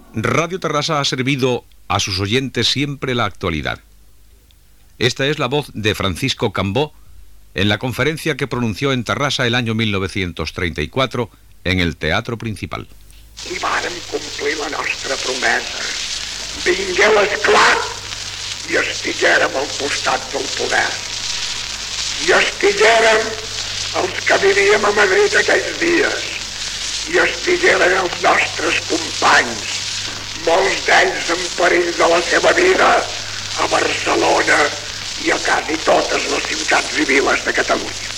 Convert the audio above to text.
Radio Tarrasa ha servido a sus oyentes siempre la actualidad. Esta es la voz de Francisco Cambó en la conferencia que pronunció en Tarrasa el año 1934 en el Teatro Principal. I vàrem complir la nostra promesa. Vingué l'esclat i estiguérem al costat del poder. I estiguérem els que vivíem a Madrid aquells dies. I estigueren els nostres companys, molts d'ells en perill de la seva vida, a Barcelona i a quasi totes les ciutats i viles de Catalunya.